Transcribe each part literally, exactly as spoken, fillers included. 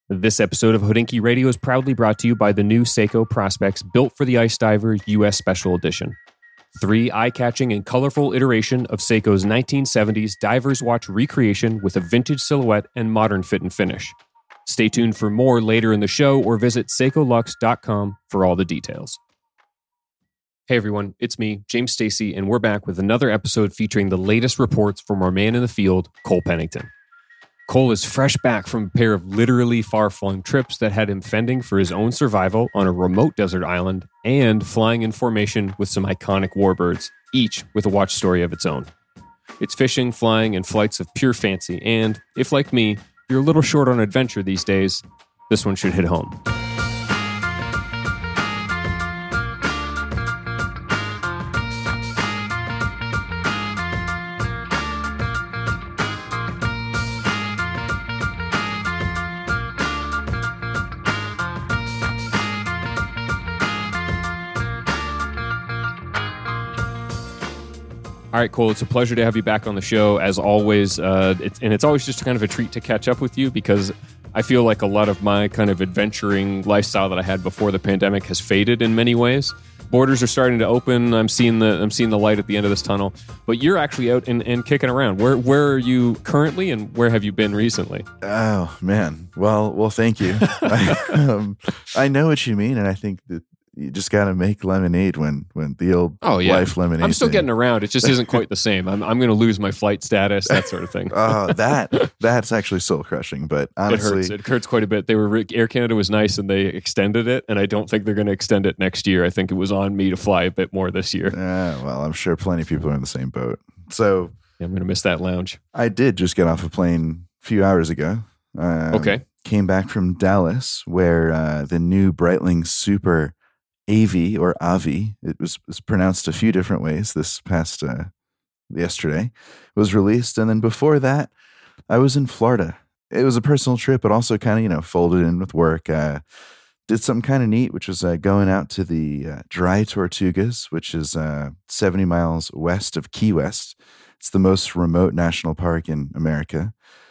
This episode of Hodinkee Radio is proudly brought to you by the new Seiko Prospex Built for the Ice Diver U S Special Edition. Three eye-catching and colorful iteration of Seiko's nineteen seventies diver's watch recreation with a vintage silhouette and modern fit and finish. Stay tuned for more later in the show or visit seiko lux dot com for all the details. Hey everyone, it's me, James Stacey, and we're back with another episode featuring the latest reports from our man in the field, Cole Pennington. Cole is fresh back from a pair of literally far-flung trips that had him fending for his own survival on a remote desert island and flying in formation with some iconic warbirds, each with a watch story of its own. It's fishing, flying, and flights of pure fancy, and if, like me, you're a little short on adventure these days, this one should hit home. All right, Cole, it's a pleasure to have you back on the show, as always. Uh, it's, and it's always just kind of a treat to catch up with you because I feel like a lot of my kind of adventuring lifestyle that I had before the pandemic has faded in many ways. Borders are starting to open. I'm seeing the I'm seeing the light at the end of this tunnel. But you're actually out and, and kicking around. Where where are you currently, and where have you been recently? Oh, man. Well, well, thank you. I, um, I know what you mean, and I think that you just got to make lemonade when, when the old oh, yeah. life lemonade. I'm still thing. getting around. It just isn't quite the same. I'm I'm going to lose my flight status, that sort of thing. Oh, that that's actually soul crushing. But honestly, it hurts. It hurts quite a bit. They were Air Canada was nice and they extended it, and I don't think they're going to extend it next year. I think it was on me to fly a bit more this year. Uh, well, I'm sure plenty of people are in the same boat. So yeah, I'm going to miss that lounge. I did just get off a plane a few hours ago. Um, okay, came back from Dallas, where uh, the new Breitling Super A V or A V, it was, was pronounced a few different ways this past uh, yesterday, was released. And then before that, I was in Florida. It was a personal trip, but also kind of, you know, folded in with work. Uh, did something kind of neat, which was uh, going out to the uh, Dry Tortugas, which is uh, seventy miles west of Key West. It's the most remote national park in America.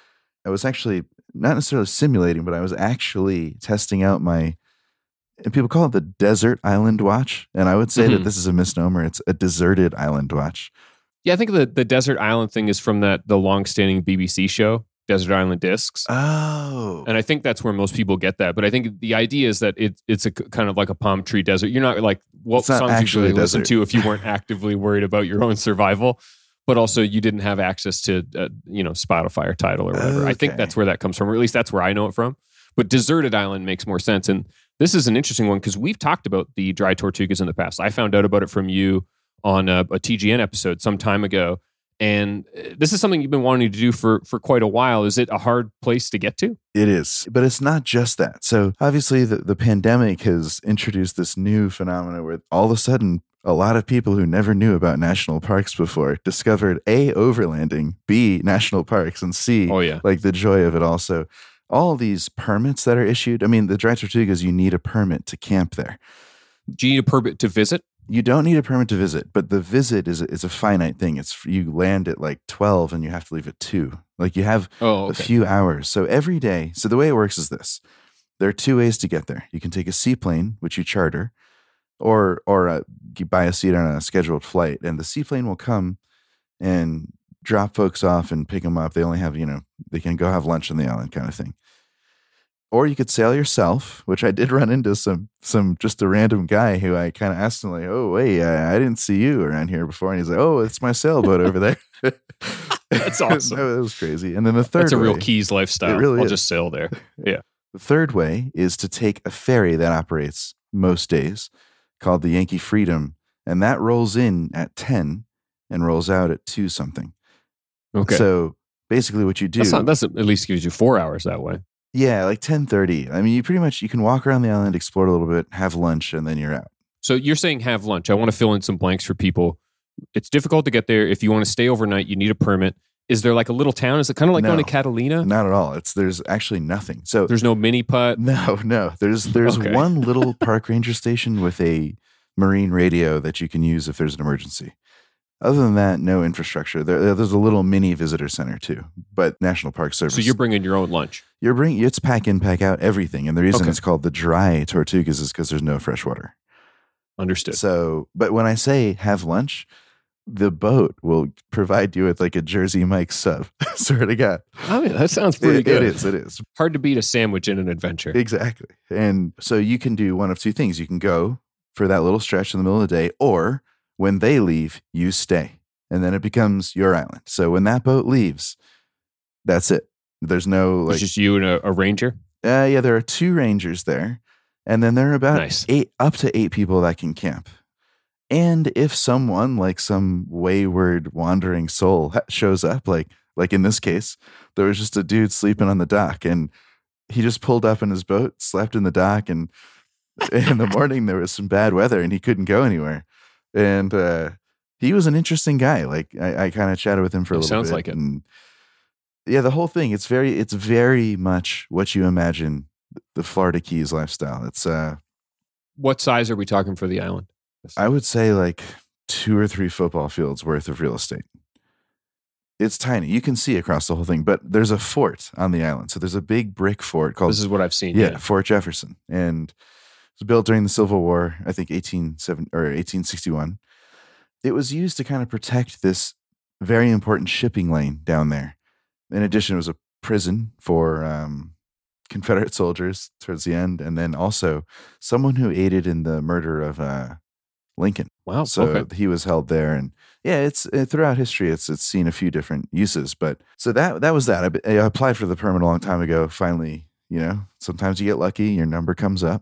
I was actually not necessarily simulating, but I was actually testing out my, and people call it the Desert Island Watch. And I would say mm-hmm. that this is a misnomer. It's a deserted island watch. Yeah, I think the, the Desert Island thing is from that the long-standing B B C show, Desert Island Discs. Oh. And I think that's where most people get that. But I think the idea is that it, it's a kind of like a palm tree desert. You're not like, what songs usually listen to if you weren't actively worried about your own survival. But also you didn't have access to, uh, you know, Spotify or Tidal or whatever. Okay. I think that's where that comes from, or at least that's where I know it from. But deserted island makes more sense. And this is an interesting one because we've talked about the Dry Tortugas in the past. I found out about it from you on a, a T G N episode some time ago. And this is something you've been wanting to do for, for quite a while. Is it a hard place to get to? It is, but it's not just that. So obviously the, the pandemic has introduced this new phenomenon where all of a sudden a lot of people who never knew about national parks before discovered A, overlanding, B, national parks, and C, oh, yeah. like the joy of it all. So all these permits that are issued, I mean, the Dry Tortugas, you need a permit to camp there. Do you need a permit to visit? You don't need a permit to visit, but the visit is a, is a finite thing. It's you land at like twelve and you have to leave at two. Like you have oh, okay. a few hours. So every day, so the way it works is this. There are two ways to get there. You can take a seaplane, which you charter, or or uh, you buy a seat on a scheduled flight, and the seaplane will come and drop folks off and pick them up. They only have, you know, they can go have lunch on the island kind of thing. Or you could sail yourself, which I did run into some, some just a random guy who I kind of asked him like, oh, wait, I, I didn't see you around here before. And he's like, oh, it's my sailboat over there. That's awesome. That was crazy. And then the third That's a real way, Keys lifestyle. It really I'll is. just sail there. Yeah. The third way is to take a ferry that operates most days called the Yankee Freedom. And that rolls in at ten and rolls out at two something. Okay. So basically what you do. That's, not, that's at least gives you four hours that way. Yeah, like ten thirty. I mean, you pretty much, you can walk around the island, explore a little bit, have lunch, and then you're out. So you're saying have lunch. I want to fill in some blanks for people. It's difficult to get there. If you want to stay overnight, you need a permit. Is there like a little town? Is it kind of like no, going to Catalina? Not at all. It's There's actually nothing. So there's no mini putt? No, no. There's there's okay. one little park ranger station with a marine radio that you can use if there's an emergency. Other than that, no infrastructure. There, there's a little mini visitor center too, but National Park Service. So you're bringing your own lunch. You're bringing it's pack in, pack out, everything. And the reason Okay. it's called the dry Tortugas is because there's no fresh water. Understood. So, but when I say have lunch, the boat will provide you with like a Jersey Mike's sub. Swear to God. I mean, that sounds pretty It, good. it is. It is. Hard to beat a sandwich in an adventure. Exactly. And so you can do one of two things. You can go for that little stretch in the middle of the day, or when they leave, you stay. And then it becomes your island. So when that boat leaves, that's it. There's no like It's just you and a, a ranger? Uh, yeah, there are two rangers there. And then there are about Nice. eight, up to eight people that can camp. And if someone like some wayward wandering soul ha- shows up, like like in this case, there was just a dude sleeping on the dock, and he just pulled up in his boat, slept in the dock, and in the morning there was some bad weather and he couldn't go anywhere. And uh, he was an interesting guy. Like I, I kind of chatted with him for a It little sounds bit. like it. And yeah, the whole thing, it's very it's very much what you imagine the Florida Keys lifestyle. It's uh What size are we talking for the island? I would say like two or three football fields worth of real estate. It's tiny. You can see across the whole thing, but there's a fort on the island. So there's a big brick fort called This is what I've seen. yeah, Yeah. Fort Jefferson, and it was built during the Civil War, I think eighteen seventy or eighteen sixty-one. It was used to kind of protect this very important shipping lane down there. In addition, it was a prison for um, Confederate soldiers towards the end, and then also someone who aided in the murder of uh, Lincoln. Wow. So okay. he was held there, and yeah, it's uh, throughout history, it's it's seen a few different uses. But so that that was that. I, I applied for the permit a long time ago. Finally, you know, sometimes you get lucky, your number comes up,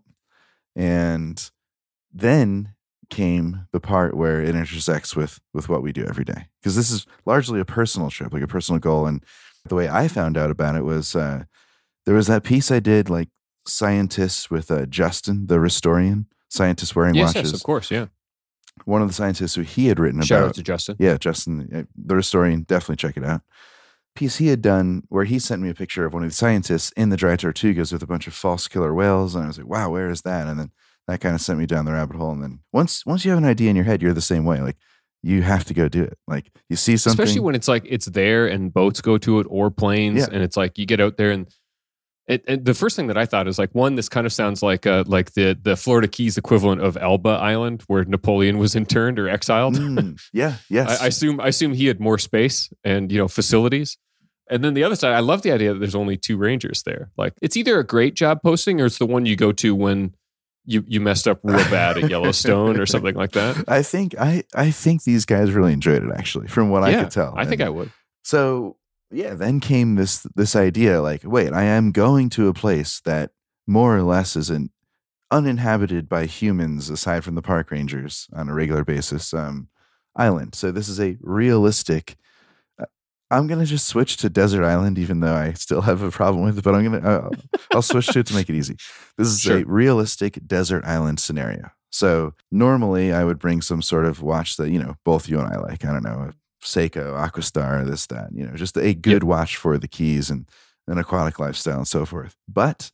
and then came the part where it intersects with with what we do every day, because this is largely a personal trip, like a personal goal. And the way I found out about it was uh, there was that piece I did, like scientists with uh, Justin, the Restorian, scientists wearing Yes, watches. yes, of course. Yeah. One of the scientists who he had written Shout about. out to Justin. Yeah, Justin, uh, the Restorian, definitely check it out. Piece he had done where he sent me a picture of one of the scientists in the dry Tortugas with a bunch of false killer whales. And I was like, wow, where is that? And then that kind of sent me down the rabbit hole. And then once once you have an idea in your head, you're the same way. Like you have to go do it. Like you see something. Especially when it's like it's there and boats go to it or planes. Yeah. And it's like you get out there and it, it, the first thing that I thought is like, one, this kind of sounds like uh, like the, the Florida Keys equivalent of Elba Island where Napoleon was interned or exiled. Mm, yeah, yes. I, I assume I assume he had more space and, you know, facilities. And then the other side, I love the idea that there's only two rangers there. Like it's either a great job posting or it's the one you go to when you, you messed up real bad at Yellowstone or something like that. I think I, I think these guys really enjoyed it, actually, from what I Yeah, could tell. I think And I would. So yeah, then came this this idea, like, wait, I am going to a place that more or less is an uninhabited by humans aside from the park rangers on a regular basis um, island. So this is a realistic. uh, I'm gonna just switch to desert island, even though I still have a problem with it. But I'm gonna uh, I'll switch to it to make it easy. This is Sure. a realistic desert island scenario. So normally I would bring some sort of watch that, you know, both you and I like. I don't know, Seiko, Aquastar, this, that, you know, just a good Yep. watch for the Keys and an aquatic lifestyle and so forth. But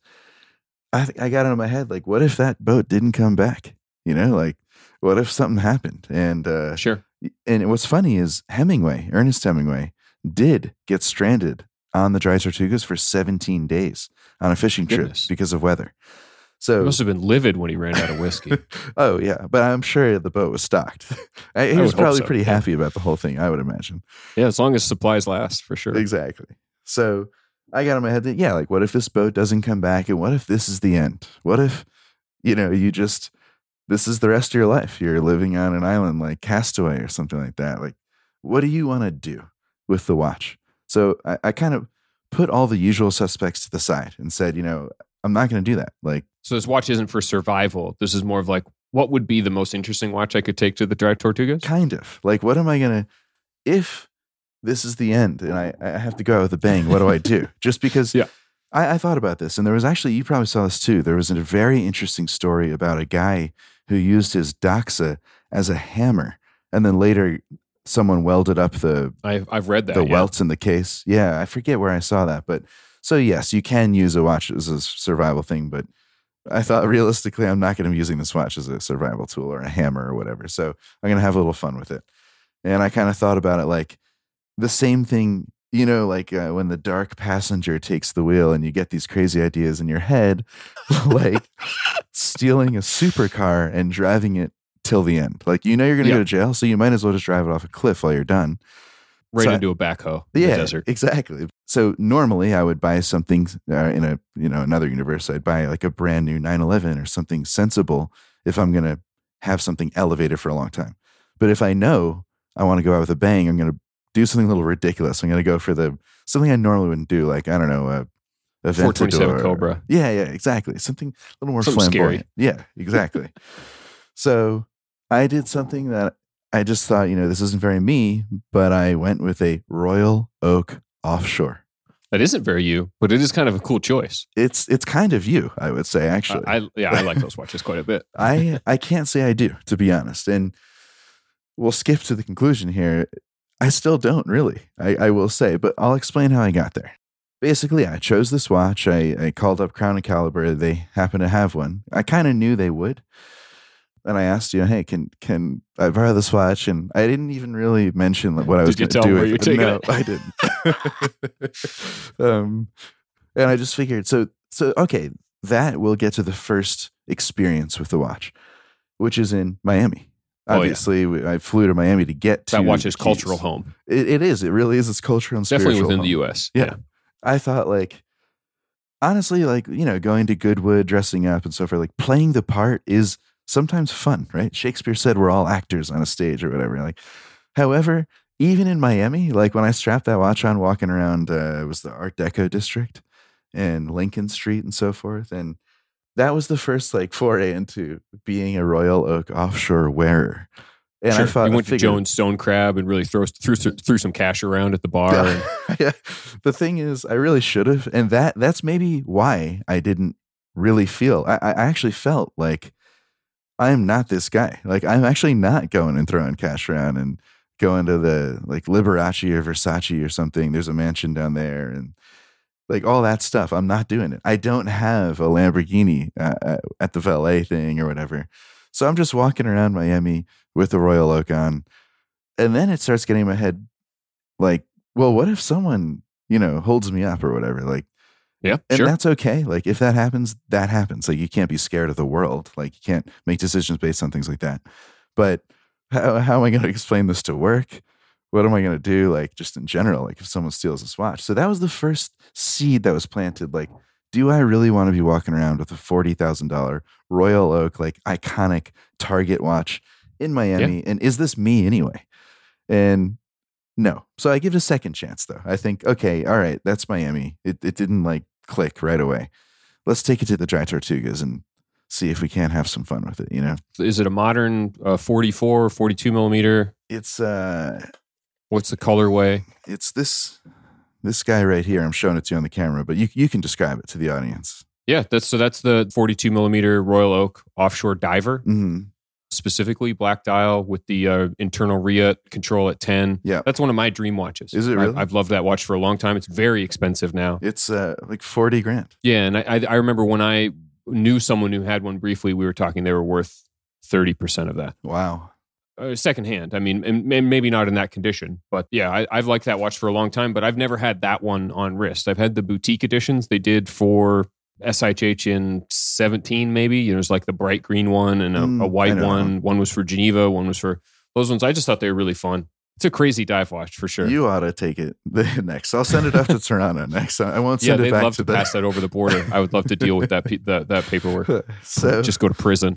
I th- I got it in my head, like, what if that boat didn't come back? You know, like, what if something happened? And uh, Sure. and what's funny is Hemingway, Ernest Hemingway, did get stranded on the dry Tortugas for seventeen days on a fishing trip Goodness. because of weather. He So must have been livid when he ran out of whiskey. oh yeah, but I'm sure the boat was stocked. I- he I was would hope probably so, pretty yeah. happy about the whole thing, I would imagine. Yeah, as long as supplies last, for sure. Exactly. So I got in my head that, yeah, like, what if this boat doesn't come back? And what if this is the end? What if, you know, you just, this is the rest of your life? You're living on an island like Castaway or something like that. Like, what do you want to do with the watch? So I, I kind of put all the usual suspects to the side and said, you know, I'm not going to do that. Like, So this watch isn't for survival. This is more of like, what would be the most interesting watch I could take to the dry Tortugas? kind of like, what am I going to, if this is the end and I, I have to go out with a bang, what do I do? Just because Yeah. I, I thought about this, and there was actually, you probably saw this too. There was a very interesting story about a guy who used his Doxa as a hammer, and then later someone welded up the I've, I've read that. the yeah. welts in the case. Yeah, I forget where I saw that, but so yes, you can use a watch as a survival thing, but I thought realistically, I'm not going to be using this watch as a survival tool or a hammer or whatever. So I'm going to have a little fun with it. And I kind of thought about it like the same thing, you know, like uh, when the dark passenger takes the wheel and you get these crazy ideas in your head, like stealing a supercar and driving it till the end. Like, you know, you're going to Yep. go to jail, so you might as well just drive it off a cliff while you're done. Right So I- into a backhoe in Yeah, the desert. exactly. So normally I would buy something uh, in a, you know, another universe. I'd buy like a brand new nine eleven or something sensible if I'm going to have something elevated for a long time. But if I know I want to go out with a bang, I'm going to do something a little ridiculous. I'm going to go for the something I normally wouldn't do, like, I don't know, a, a four twenty-seven Ventador. Cobra. Yeah, yeah, exactly. Something a little more Something flamboyant. Yeah, exactly. So I did something that I just thought, you know, this isn't very me, but I went with a Royal Oak Offshore. That isn't very you, but it is kind of a cool choice. It's it's kind of you, I would say, I, actually. I yeah, I like those watches quite a bit. I I can't say I do, to be honest. And we'll skip to the conclusion here. I still don't really, I, I will say, but I'll explain how I got there. Basically, I chose this watch. I, I called up Crown and Caliber. They happen to have one. I kind of knew they would. And I asked you, hey, can can I borrow this watch? And I didn't even really mention what I was Did you going to tell do. them where with you're it. taking No, I didn't. um, and I just figured, so so okay, that will get to the first experience with the watch, which is in Miami. Oh, yeah. Obviously, we- I flew to Miami to get to That watch is Keys. cultural home. It, it is. It really is. It's cultural and Definitely spiritual within home. the U S. Yeah. I thought, like, honestly, like, you know, going to Goodwood, dressing up and so forth, like playing the part is sometimes fun, right? Shakespeare said we're all actors on a stage or whatever. Like, however, even in Miami, like when I strapped that watch on walking around, uh, it was the Art Deco district and Lincoln Street and so forth. And that was the first like foray into being a Royal Oak Offshore wearer. And Sure. I thought, you I went to figured- Jones Stone Crab and really throw, threw, threw some cash around at the bar. And, Yeah. The thing is, I really should have, and that that's maybe why I didn't really feel. I, I actually felt like I'm not this guy. Like, I'm actually not going and throwing cash around and going to the like Liberace or Versace or something. There's a mansion down there and like all that stuff. I'm not doing it. I don't have a Lamborghini uh, at the valet thing or whatever. So I'm just walking around Miami with the Royal Oak on. And then it starts getting in my head like, well, what if someone, you know, holds me up or whatever? Like, yeah, and sure. that's okay. Like, if that happens, that happens. Like, you can't be scared of the world. Like, you can't make decisions based on things like that. But how, how am I going to explain this to work? What am I going to do? Like, just in general, like if someone steals this watch. So that was the first seed that was planted. Like, do I really want to be walking around with a forty thousand dollars Royal Oak, like iconic Target watch in Miami? Yeah. And is this me anyway? And no. So I give it a second chance though. I think, okay, all right, that's Miami. It it didn't like click right away. Let's take it to the Dry Tortugas and see if we can't have some fun with it, you know? Is it a modern uh, forty-four or forty-two millimeter? It's uh What's the colorway? it's this this guy right here. I'm showing it to you on the camera, but you you can describe it to the audience. Yeah, that's so that's the forty-two millimeter Royal Oak offshore diver, Mm-hmm. specifically black dial with the uh, internal R I A control at ten. Yeah. That's one of my dream watches. Is it really? I, I've loved that watch for a long time. It's very expensive now. It's uh like forty grand. Yeah, and I, I I remember when I knew someone who had one briefly. We were talking; they were worth thirty percent of that. Wow. Uh, secondhand. I mean, and, and maybe not in that condition, but yeah, I, I've liked that watch for a long time. But I've never had that one on wrist. I've had the boutique editions they did for S I H H in seventeen, maybe. You know, there's like the bright green one and a, Mm, a I white know. one. One was for Geneva. One was for those ones. I just thought they were really fun. It's a crazy dive watch for sure. You ought to take it next. I'll send it up to Toronto next. I won't yeah, send it they'd back love to to the pass that over the border. I would love to deal with that pe- that, that paperwork. so Just go to prison.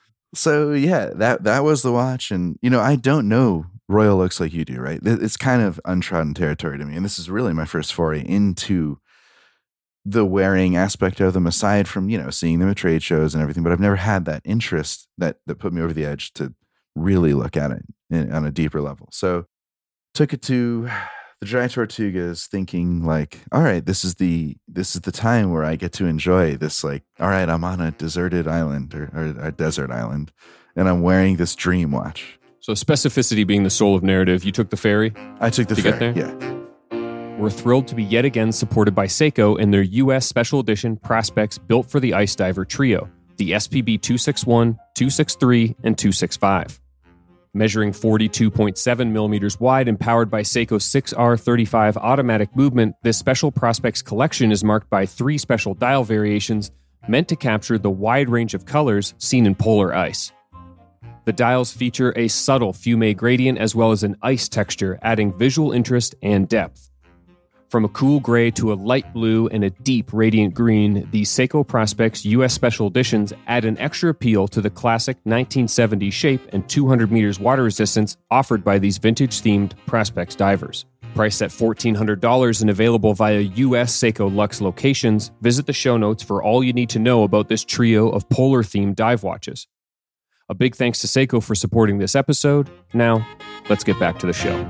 So yeah, that that was the watch, and you know I don't know Royal Oaks like you do, right? It- It's kind of untrodden territory to me, and this is really my first foray into the wearing aspect of them. Aside from you know seeing them at trade shows and everything, but I've never had that interest that that put me over the edge to really look at it in, on a deeper level. So took it to the Dry Tortugas, thinking like, all right, this is the this is the time where I get to enjoy this. Like, all right, I'm on a deserted island or, or a desert island, and I'm wearing this dream watch. So specificity being the soul of narrative, you took the ferry. I took the To get ferry. there? Yeah, We're thrilled to be yet again supported by Seiko and their U S Special Edition Prospects built for the Ice Diver Trio, the S P B two sixty-one, two sixty-three, and two sixty-five. Measuring forty-two point seven millimeters wide and powered by Seiko six R thirty-five automatic movement, this Special Prospects collection is marked by three special dial variations meant to capture the wide range of colors seen in polar ice. The dials feature a subtle fume gradient as well as an ice texture, adding visual interest and depth. From a cool gray to a light blue and a deep radiant green, these Seiko Prospects U S Special Editions add an extra appeal to the classic nineteen seventies shape and two hundred meters water resistance offered by these vintage-themed Prospects divers. Priced at fourteen hundred dollars and available via U S Seiko Lux locations, visit the show notes for all you need to know about this trio of polar-themed dive watches. A big thanks to Seiko for supporting this episode. Now, let's get back to the show.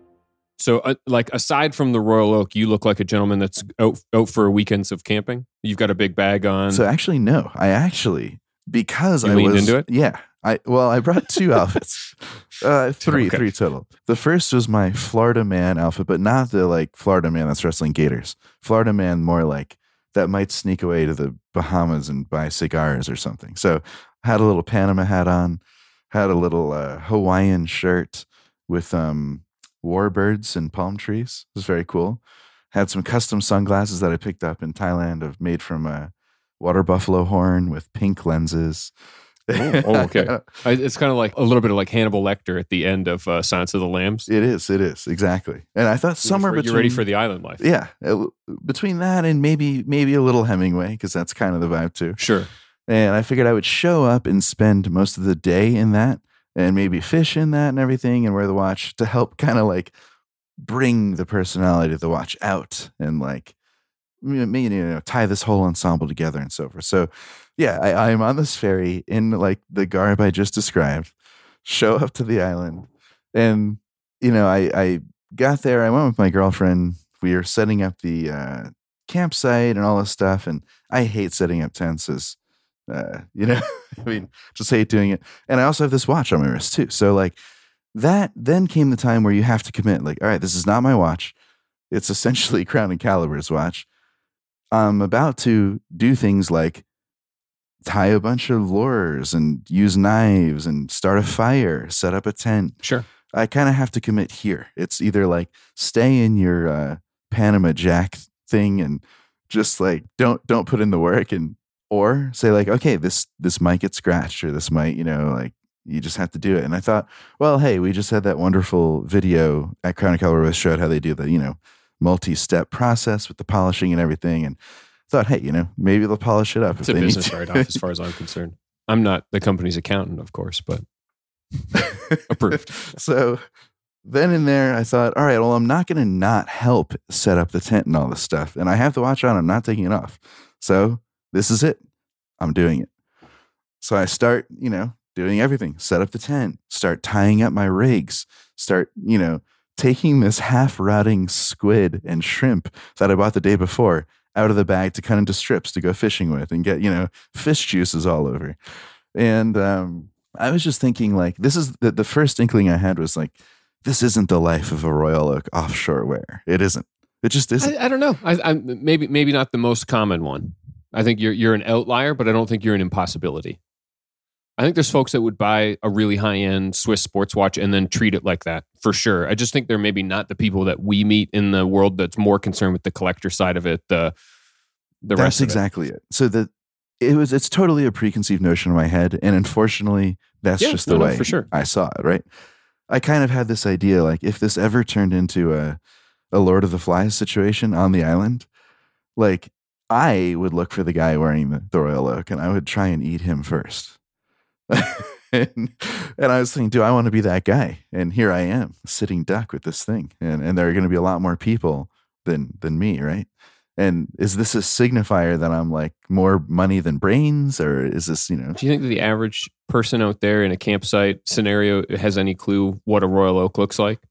So, uh, like, aside from the Royal Oak, you look like a gentleman that's out, out for weekends of camping. You've got a big bag on. So actually, no. I actually, because you I leaned was into it. Yeah. I well, I brought two outfits, uh, three, Okay. three total. The first was my Florida Man outfit, but not the like Florida Man that's wrestling gators. Florida Man, more like that might sneak away to the Bahamas and buy cigars or something. So, had a little Panama hat on, had a little uh, Hawaiian shirt with um. warbirds and palm trees. It was very cool. Had some custom sunglasses that I picked up in Thailand, of made from a water buffalo horn with pink lenses. Oh, oh, okay. I- It's kind of like a little bit of like Hannibal Lecter at the end of uh, Silence of the Lambs. It is. It is exactly. And I thought somewhere you're, between, you're ready for the island life. yeah, uh, between that and maybe maybe a little Hemingway, because that's kind of the vibe too. Sure. And I figured I would show up and spend most of the day in that, and maybe fish in that and everything, and wear the watch to help kind of like bring the personality of the watch out and like, you know, you know, tie this whole ensemble together and so forth. So yeah, I, I'm on this ferry in like the garb I just described, show up to the island, and you know, I, I got there, I went with my girlfriend, we were setting up the uh, campsite and all this stuff, and I hate setting up tents as Uh, you know, I mean, just hate doing it. And I also have this watch on my wrist too. So like that, then came the time where you have to commit, like, all right, this is not my watch. It's essentially Crown and Caliber's watch. I'm about to do things like tie a bunch of lures and use knives and start a fire, set up a tent. Sure. I kind of have to commit here. It's either like stay in your uh, Panama Jack thing and just like don't don't put in the work, and or say like, okay, this this might get scratched, or this might, you know, like you just have to do it. And I thought, well, hey, we just had that wonderful video at Crown and Caliber that showed how they do the, you know, multi-step process with the polishing and everything. And thought, hey, you know, maybe they'll polish it up. It's if a they business need to. write-off as far as I'm concerned. I'm not the company's accountant, of course, but approved. So then in there, I thought, all right, well, I'm not going to not help set up the tent and all this stuff. And I have the watch on. I'm not taking it off. So this is it. I'm doing it. So I start, you know, doing everything, set up the tent, start tying up my rigs, start, you know, taking this half rotting squid and shrimp that I bought the day before out of the bag to cut into strips to go fishing with and get, you know, fish juices all over. And um, I was just thinking like, this is the, the first inkling I had was like, this isn't the life of a Royal Oak offshore wear. It isn't. It just isn't. I, I don't know. I, I maybe maybe not the most common one. I think you're you're an outlier, but I don't think you're an impossibility. I think there's folks that would buy a really high-end Swiss sports watch and then treat it like that, for sure. I just think they're maybe not the people that we meet in the world that's more concerned with the collector side of it, the the That's rest of exactly it. So the it was it's totally a preconceived notion in my head, and unfortunately, that's Yeah, just the no, no, way for sure. I saw it. Right? I kind of had this idea, like if this ever turned into a a Lord of the Flies situation on the island, like I would look for the guy wearing the, the Royal Oak, and I would try and eat him first. and, and I was thinking, do I want to be that guy? And here I am, sitting duck with this thing, and and there are going to be a lot more people than than me, right? And is this a signifier that I'm like more money than brains, or is this, you know? Do you think that the average person out there in a campsite scenario has any clue what a Royal Oak looks like?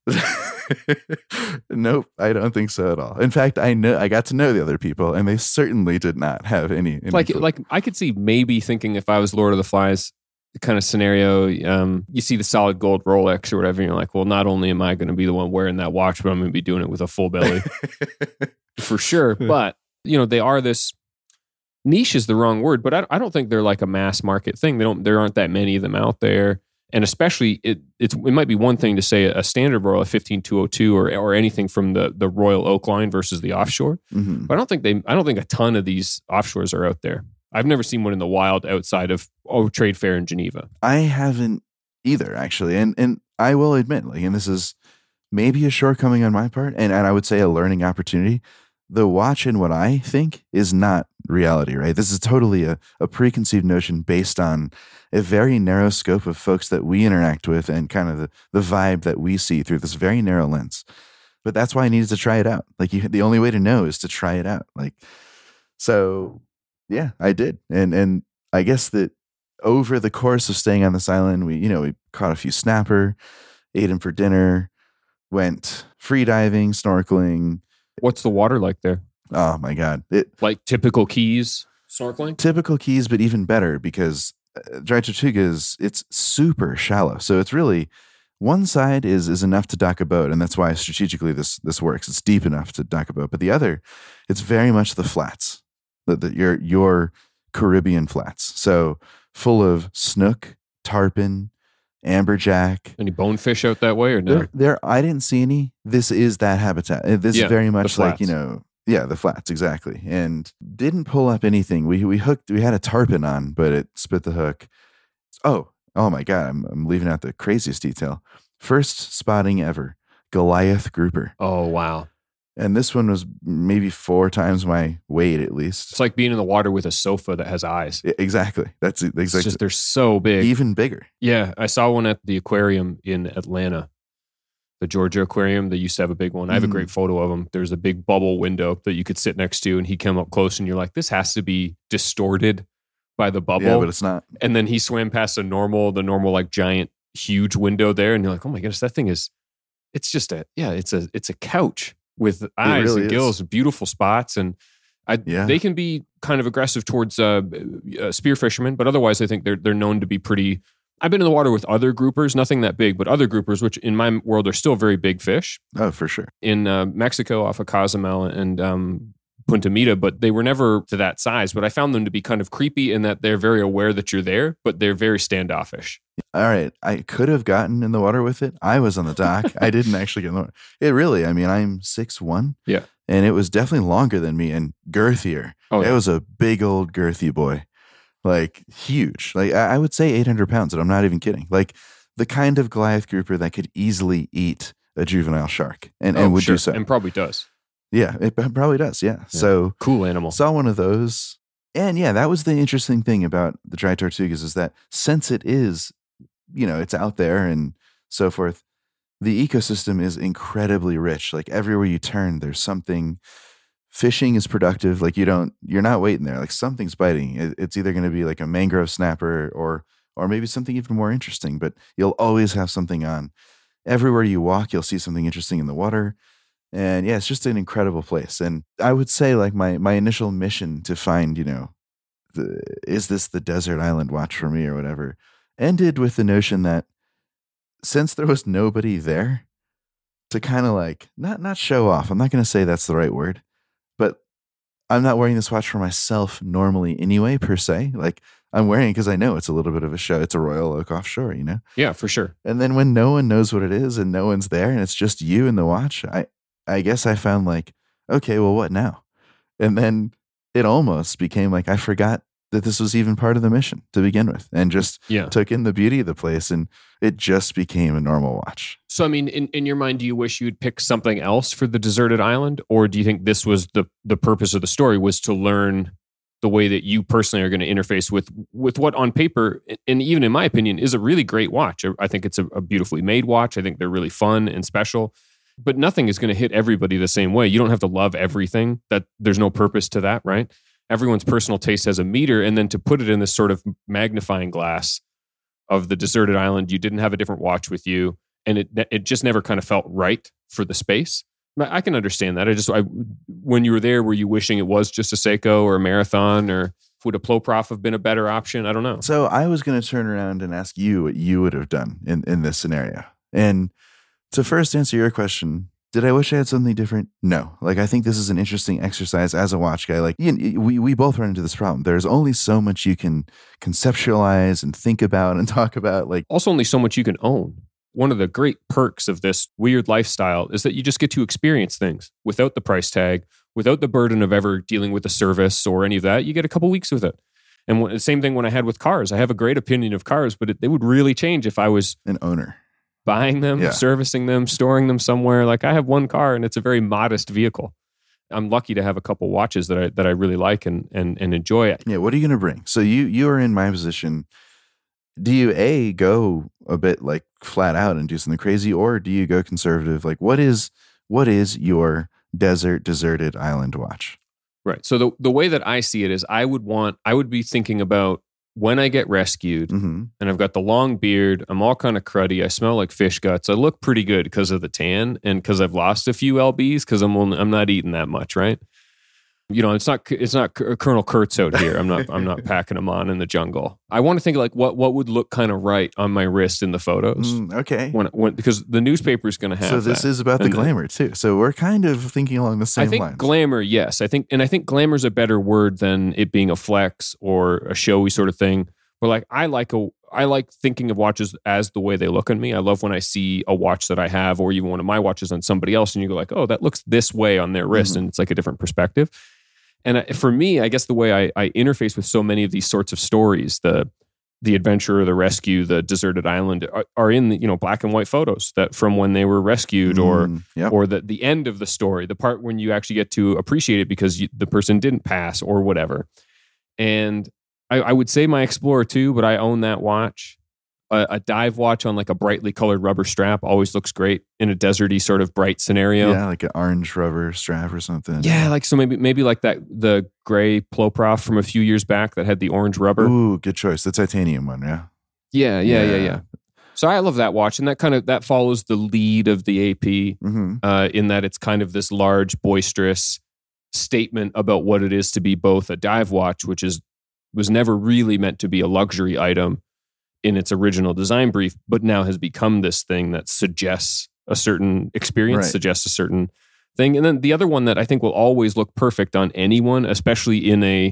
Nope, I don't think so at all. In fact, I know I got to know the other people, and they certainly did not have any. any like clue. like I could see maybe thinking if I was Lord of the Flies kind of scenario, um, you see the solid gold Rolex or whatever, and you're like, well, not only am I going to be the one wearing that watch, but I'm going to be doing it with a full belly for sure. But you know, they are this niche is the wrong word, but I, I don't think they're like a mass market thing. They don't. There aren't that many of them out there. And especially, it it's, it might be one thing to say a standard broil, a fifteen two oh two, or or anything from the the Royal Oak line versus the offshore. Mm-hmm. But I don't think they, I don't think a ton of these offshores are out there. I've never seen one in the wild outside of oh, Trade Fair in Geneva. I haven't either, actually. And and I will admit, like, and this is maybe a shortcoming on my part, and, and I would say a learning opportunity. The watch and what I think is not reality, right? This is totally a, a preconceived notion based on a very narrow scope of folks that we interact with and kind of the, the vibe that we see through this very narrow lens. But that's why I needed to try it out. Like, you, the only way to know is to try it out. Like, so yeah, I did. And, and I guess that over the course of staying on this island, we, you know, we caught a few snapper, ate them for dinner, went free diving, snorkeling. What's the water like there? Oh my God. It, Like typical Keys snorkeling? typical Keys, but even better because uh, Dry Tortuga is, it's super shallow. So it's really, one side is is enough to dock a boat, and that's why strategically this this works. It's deep enough to dock a boat. But the other, it's very much the flats, the, the, your, your Caribbean flats. So full of snook, tarpon, amberjack. Any bonefish out that way or no? There, there, I didn't see any. This is that habitat. Uh, This Yeah, is very the much like, you flats. know, yeah, the flats, exactly. And didn't pull up anything. We we hooked, we had a tarpon on, but it spit the hook. Oh, oh my God, I'm, I'm leaving out the craziest detail. First spotting ever, Goliath grouper. Oh, wow. And this one was maybe four times my weight at least. It's like being in the water with a sofa that has eyes. I- Exactly. That's it, It's exactly. just, they're so big. Even bigger. Yeah, I saw one at the aquarium in Atlanta, the Georgia Aquarium. They used to have a big one. I have a Mhm. great photo of him. There's a big bubble window that you could sit next to, and he came up close, and you're like, this has to be distorted by the bubble. Yeah, but it's not. And then he swam past the normal, the normal like giant, huge window there, and you're like, oh my goodness, that thing is, it's just a, yeah, it's a, it's a couch with eyes really and is. gills, beautiful spots, and I, Yeah. they can be kind of aggressive towards uh, uh, spear fishermen, but otherwise, I think they're they're known to be pretty. I've been in the water with other groupers, nothing that big, but other groupers, which in my world are still very big fish Oh, for sure. in uh, Mexico off of Cozumel and um, Punta Mita, but they were never to that size. But I found them to be kind of creepy in that they're very aware that you're there, but they're very standoffish. All right. I could have gotten in the water with it. I was on the dock. I didn't actually get in the water. It really, I mean, I'm six one. Yeah. And it was definitely longer than me and girthier. Oh, It yeah. was a big old girthy boy. Like huge. Like I I would say eight hundred pounds, and I'm not even kidding. Like the kind of Goliath grouper that could easily eat a juvenile shark and, Oh, and would sure. do so. And probably does. Yeah, it probably does. Yeah. So Cool animal. saw one of those. And yeah, that was the interesting thing about the Dry Tortugas is that since it is, you know, it's out there and so forth, the ecosystem is incredibly rich. Like everywhere you turn, there's something. Fishing is productive. Like you don't, you're not waiting there. Like something's biting. It- It's either going to be like a mangrove snapper or, or maybe something even more interesting, but you'll always have something on. Everywhere you walk, you'll see something interesting in the water. And yeah, it's just an incredible place. And I would say like my, my initial mission to find, you know, the, is this the desert island watch for me or whatever, ended with the notion that since there was nobody there to kind of like, not, not show off. I'm not going to say that's the right word, but I'm not wearing this watch for myself normally anyway, per se. Like I'm wearing it because I know it's a little bit of a show. It's a Royal Oak offshore, you know? Yeah, for sure. And then when no one knows what it is and no one's there and it's just you and the watch, I, I guess I found like, okay, well, what now? And then it almost became like I forgot that this was even part of the mission to begin with and just Yeah. took in the beauty of the place and it just became a normal watch. So, I mean, in, in your mind, do you wish you'd pick something else for the deserted island? Or do you think this was the, the purpose of the story was to learn the way that you personally are going to interface with, with what on paper, and even in my opinion, is a really great watch. I think it's a, a beautifully made watch. I think they're really fun and special, but nothing is going to hit everybody the same way. You don't have to love everything. That there's no purpose to that, right? Everyone's personal taste has a meter, and then to put it in this sort of magnifying glass of the deserted island, you didn't have a different watch with you, and it it just never kind of felt right for the space. I can understand that. I just, I, when you were there, were you wishing it was just a Seiko or a Marathon, or would a Ploprof have been a better option? I don't know. So I was going to turn around and ask you what you would have done in, in this scenario. And to first answer your question, Did I wish I had something different? No. Like, I think this is an interesting exercise as a watch guy. Like, you know, we, we both run into this problem. There's only so much you can conceptualize and think about and talk about. Like, also only so much you can own. One of the great perks of this weird lifestyle is that you just get to experience things without the price tag, without the burden of ever dealing with the service or any of that. You get a couple weeks with it. And the same thing when I had with cars. I have a great opinion of cars, but it, it would really change if I was an owner. Buying them, yeah. servicing them, storing them somewhere. Like, I have one car and it's a very modest vehicle. I'm lucky to have a couple watches that I that I really like and and and enjoy. Yeah, what are you going to bring? So you you are in my position. Do you A, go a bit like flat out and do something crazy, or do you go conservative? Like, what is what is your desert deserted island watch? Right. So the the way that I see it is I would want I would be thinking about when I get rescued mm-hmm. and I've got the long beard, I'm all kind of cruddy. I smell like fish guts. I look pretty good because of the tan and because I've lost a few L Bs because I'm only, I'm not eating that much, right? You know, it's not it's not Colonel Kurtz out here. I'm not I'm not packing them on in the jungle. I want to think like what what would look kind of right on my wrist in the photos. Mm, okay, when, when because the newspaper is going to have. So this that. is about the and glamour too. So we're kind of thinking along the same I think lines. glamour, yes. I think and I think glamour is a better word than it being a flex or a showy sort of thing. But like I like a I like thinking of watches as the way they look on me. I love when I see a watch that I have or even one of my watches on somebody else, and you go like, oh, that looks this way on their wrist, mm-hmm. and it's like a different perspective. And for me, I guess the way I, I interface with so many of these sorts of stories, the the adventure, the rescue, the deserted island, are, are in the, you know, black and white photos that from when they were rescued, mm, or yep. or the the end of the story, the part when you actually get to appreciate it because you, the person didn't pass or whatever. And I, I would say my Explorer two, but I own that watch. A, a dive watch on like a brightly colored rubber strap always looks great in a deserty sort of bright scenario. Yeah, like an orange rubber strap or something. Yeah, like so maybe maybe like that the gray Ploprof from a few years back that had the orange rubber. Ooh, good choice. The titanium one, yeah. Yeah, yeah, yeah, yeah. yeah. So I love that watch, and that kind of that follows the lead of the A P mm-hmm. uh, in that it's kind of this large, boisterous statement about what it is to be both a dive watch, which is was never really meant to be a luxury item in its original design brief, but now has become this thing that suggests a certain experience, right. suggests a certain thing. And then the other one that I think will always look perfect on anyone, especially in a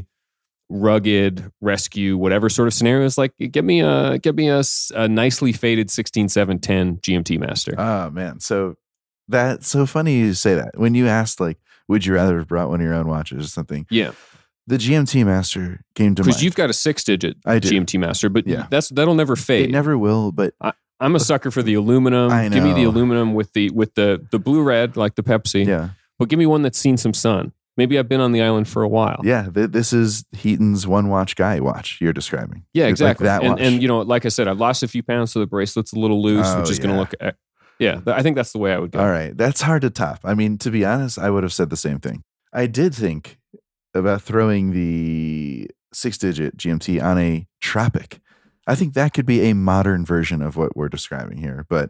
rugged rescue, whatever sort of scenario, is like, get me a, get me a, a nicely faded sixteen seven ten G M T Master. Oh man. So that's so funny you say that. When you asked like, would you rather have brought one of your own watches or something? Yeah. The G M T Master came to mind. Because you've got a six-digit G M T Master, but yeah. that's that'll never fade. It never will, but... I, I'm a sucker for the aluminum. I know. Give me the aluminum with the with the the blue-red, like the Pepsi. Yeah. But give me one that's seen some sun. Maybe I've been on the island for a while. Yeah, th- this is Heaton's one-watch guy watch you're describing. Yeah, it's exactly. Like that and, watch. and, you know, like I said, I've lost a few pounds, so the bracelet's a little loose, oh, which is yeah. going to look... Yeah, I think that's the way I would go. All right. That's hard to top. I mean, to be honest, I would have said the same thing. I did think about throwing the six-digit G M T on a Tropic. I think that could be a modern version of what we're describing here, but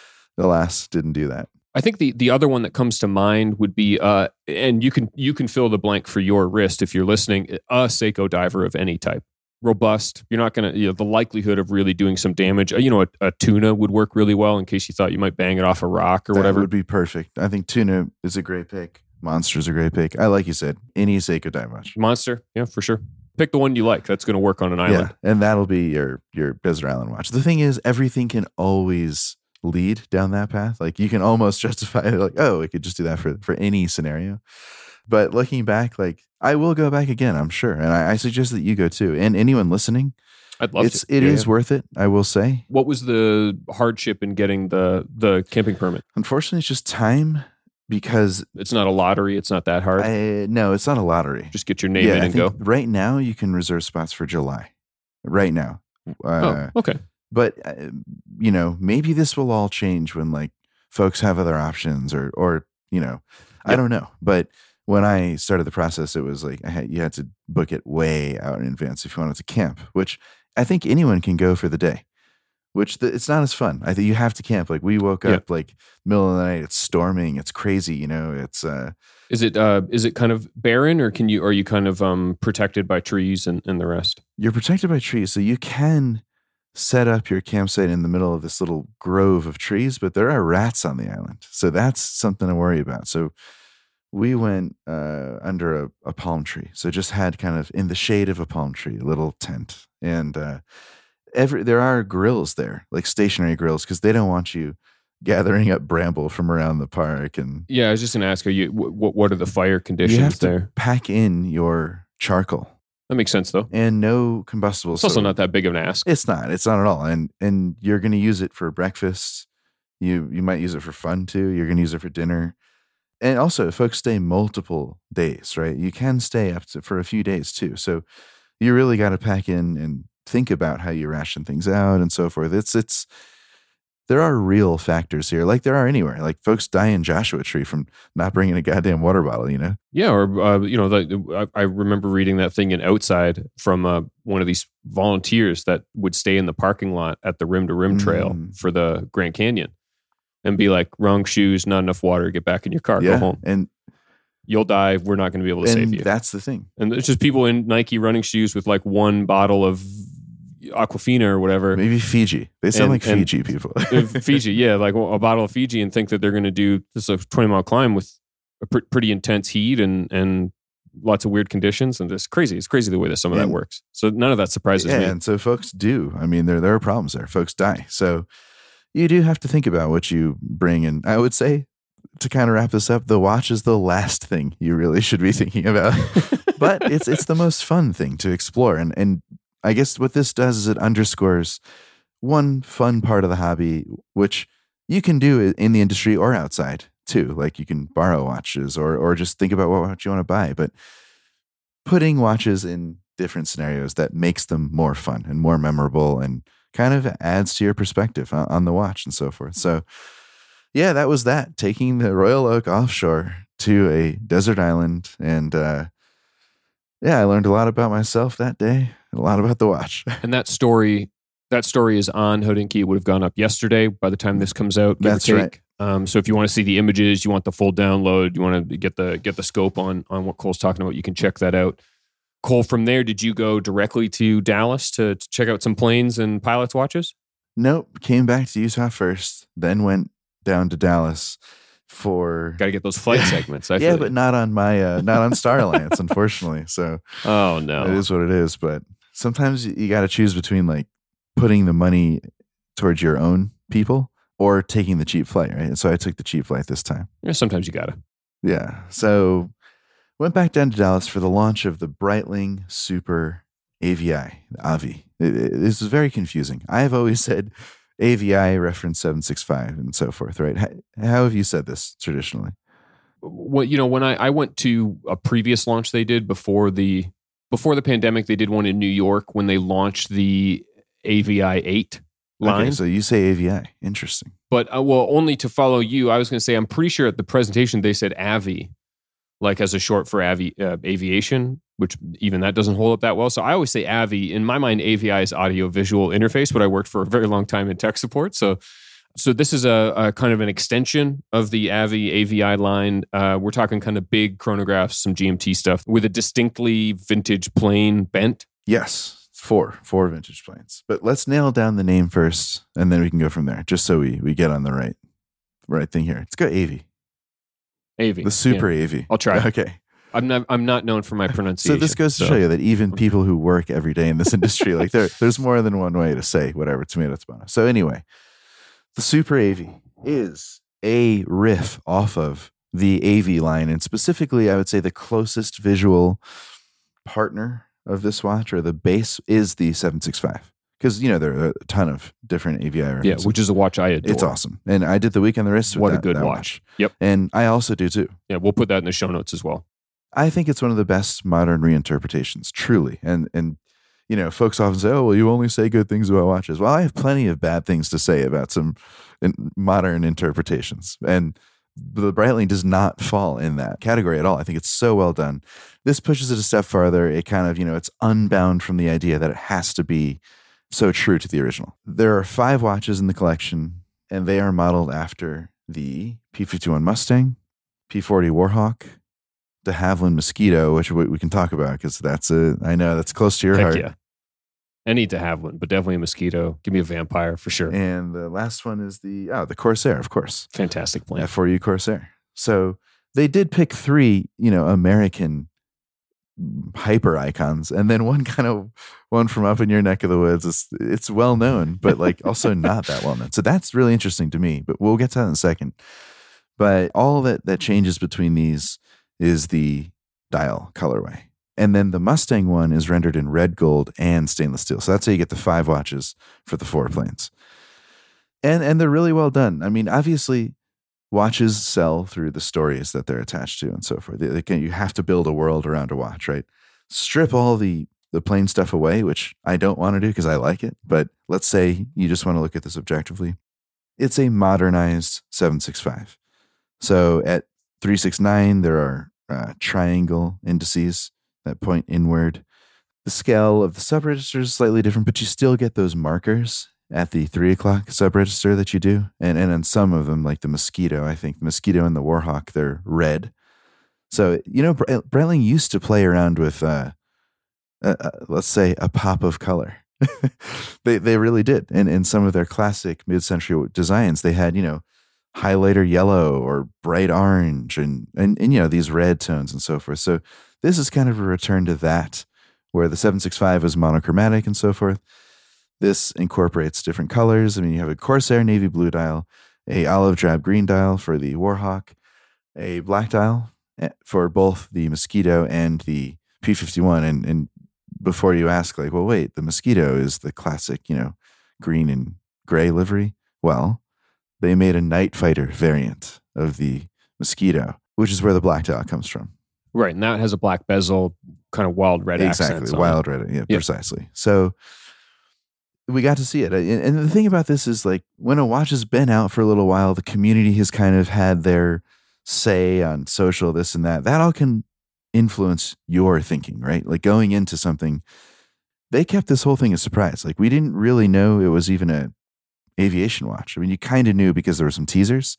alas, didn't do that. I think the, the other one that comes to mind would be, uh, and you can you can fill the blank for your wrist if you're listening, a Seiko diver of any type. Robust. You're not going to, you know, the likelihood of really doing some damage. You know, a, a tuna would work really well in case you thought you might bang it off a rock or that whatever. Would be perfect. I think tuna is a great pick. Monster's a great pick. I like you said, any Seiko dive watch. Monster, yeah, for sure. Pick the one you like. That's going to work on an island. Yeah, and that'll be your your desert island watch. The thing is, everything can always lead down that path. Like you can almost justify it, like, oh, we could just do that for for any scenario. But looking back, like I will go back again, I'm sure, and I, I suggest that you go too. And anyone listening, I'd love it's, to. It yeah, is yeah. worth it, I will say. What was the hardship in getting the the camping permit? Unfortunately, it's just time. Because it's not a lottery, it's not that hard. I, no, it's not a lottery. Just get your name yeah, in I and think go. Right now, you can reserve spots for July. Right now. Uh, oh, okay. But uh, you know, maybe this will all change when like folks have other options, or or you know, yep. I don't know. But when I started the process, it was like I had, you had to book it way out in advance if you wanted to camp, which I think anyone can go for the day. Which the, it's not as fun. I think you have to camp. Like we woke yeah. up like middle of the night. It's storming. It's crazy. You know. It's. Uh, is it uh, is it kind of barren, or can you are you kind of um, protected by trees and, and the rest? You're protected by trees, so you can set up your campsite in the middle of this little grove of trees, but there are rats on the island. So that's something to worry about. So we went uh, under a, a palm tree. So just had kind of in the shade of a palm tree, a little tent. And uh, every there are grills there, like stationary grills, because they don't want you gathering up bramble from around the park. And yeah, I was just going to ask, are you, what, what are the fire conditions you have to there? pack in your charcoal. That makes sense, though. And no combustibles. It's also so not that big of an ask. It's not. It's not at all. And and you're going to use it for breakfast. You you might use it for fun too. You're going to use it for dinner. And also, folks stay multiple days, right? You can stay up to, for a few days too. So you really got to pack in and think about how you ration things out and so forth. It's it's there are real factors here, like there are anywhere. Like folks die in Joshua Tree from not bringing a goddamn water bottle, you know? Yeah, or uh, you know, the, I, I remember reading that thing in Outside from uh, one of these volunteers that would stay in the parking lot at the Rim to Rim Trail Mm. for the Grand Canyon and be like, wrong shoes, not enough water, get back in your car, Yeah, go home. and You'll die. We're not going to be able to save and you. that's the thing. And it's just people in Nike running shoes with like one bottle of Aquafina or whatever. Maybe Fiji. They sound And- like and- Fiji people. Uh, Fiji, yeah, like a bottle of Fiji, and think that they're going to do this a twenty mile climb with a pr- pretty intense heat and and lots of weird conditions, and it's crazy. It's crazy the way that some of that And- works. So none of that surprises Yeah, me. and so folks do. I mean, there there are problems there. Folks die. So you do have to think about what you bring. And I would say, to kind of wrap this up, the watch is the last thing you really should be thinking about. But it's it's the most fun thing to explore. And and I guess what this does is it underscores one fun part of the hobby, which you can do in the industry or outside too. Like you can borrow watches or or just think about what watch you want to buy. But putting watches in different scenarios that makes them more fun and more memorable and kind of adds to your perspective on, on the watch and so forth. So yeah, that was that. Taking the Royal Oak offshore to a desert island. And uh, yeah, I learned a lot about myself that day, and a lot about the watch. And that story, that story is on Hodinkee. It would have gone up yesterday by the time this comes out. Give That's or right. take. Um, so if you want to see the images, you want the full download, you want to get the get the scope on on what Cole's talking about, you can check that out. Cole, from there, did you go directly to Dallas to, to check out some planes and pilots' watches? Nope. Came back to Utah first, then went down to Dallas for Got to get those flight segments. I yeah, feel but you. not on my uh, not on Star Alliance, unfortunately. So Oh no, it is what it is. But sometimes you, you got to choose between like putting the money towards your own people or taking the cheap flight, right? And so I took the cheap flight this time. Yeah, sometimes you gotta. Yeah. So went back down to Dallas for the launch of the Breitling Super A V I, the A V I. It, it, this is very confusing. I have always said A V I reference seven sixty-five and so forth, right? How, how have you said this traditionally? Well, you know, when I, I went to a previous launch they did before the before the pandemic, they did one in New York when they launched the A V I eight line. Okay, so you say A V I. Interesting. But uh, well, only to follow you, I was going to say I'm pretty sure at the presentation they said A V I, like as a short for avi, uh, aviation, which even that doesn't hold up that well. So I always say A V I. In my mind, A V I is audio visual interface, but I worked for a very long time in tech support. So so this is a, a kind of an extension of the A V I A V I line. Uh, we're talking kind of big chronographs, some G M T stuff with a distinctly vintage plane bent. Yes. Four, four vintage planes. But let's nail down the name first, and then we can go from there, just so we, we get on the right right thing here. Let's go A V I. A V I. The Super Yeah. A V I. I'll try. Okay. I'm not I'm not known for my pronunciation. So this goes to show you that even people who work every day in this industry, like there, there's more than one way to say whatever, tomato, tomato. So anyway, the Super A V I is a riff off of the A V I line, and specifically, I would say the closest visual partner of this watch, or the base, is the seven sixty-five. Because, you know, there are a ton of different A V I yeah, references. which is a watch I adore. It's awesome. And I did the week on the wrist with What a that- good that watch. Yep. And I also do too. Yeah, we'll put that in the show notes as well. I think it's one of the best modern reinterpretations, truly. And and you know, folks often say, "Oh, well, you only say good things about watches." Well, I have plenty of bad things to say about some in- modern interpretations, and the Breitling does not fall in that category at all. I think it's so well done. This pushes it a step farther. It kind of, you know, it's unbound from the idea that it has to be so true to the original. There are five watches in the collection, and they are modeled after the P fifty-one Mustang, P forty Warhawk, de Havilland Mosquito, which we we can talk about because that's a, I know that's close to your Heck heart. yeah. I need to have one, but definitely a Mosquito. Give me a Vampire for sure. And the last one is the, oh, the Corsair, of course. Fantastic plane. F four U Corsair. So they did pick three, you know, American hyper icons, and then one kind of one from up in your neck of the woods. It's, it's well known, but like also not that well known. So that's really interesting to me, but we'll get to that in a second. But all that, that changes between these is the dial colorway. And then the Mustang one is rendered in red gold and stainless steel. So that's how you get the five watches for the four planes. And and they're really well done. I mean, obviously, watches sell through the stories that they're attached to and so forth. They, they can, you have to build a world around a watch, right? Strip all the, the plain stuff away, which I don't want to do because I like it. But let's say you just want to look at this objectively. It's a modernized seven sixty-five. So at three sixty-nine, there are uh, triangle indices that point inward. The scale of the subregister is slightly different, but you still get those markers at the three o'clock subregister that you do. And and on some of them, like the Mosquito, I think the Mosquito and the Warhawk, they're red. So, you know, Breitling used to play around with, uh, uh, uh, let's say, a pop of color. they they really did. And in some of their classic mid-century designs, they had, you know, highlighter yellow or bright orange and, and, and, you know, these red tones and so forth. So this is kind of a return to that, where the seven sixty-five was monochromatic and so forth. This incorporates different colors. I mean, you have a Corsair navy blue dial, a olive drab green dial for the Warhawk, a black dial for both the Mosquito and the P fifty-one. And, and before you ask, like, well, wait, the Mosquito is the classic, you know, green and gray livery. Well, they made a Night Fighter variant of the Mosquito, which is where the black dial comes from. Right, and that has a black bezel, kind of wild red accents. Exactly, wild red, yeah, yep. Precisely. So we got to see it. And the thing about this is, like, when a watch has been out for a little while, the community has kind of had their say on social, this and that. That all can influence your thinking, right? Like going into something, they kept this whole thing a surprise. Like we didn't really know it was even a aviation watch. I mean, you kind of knew because there were some teasers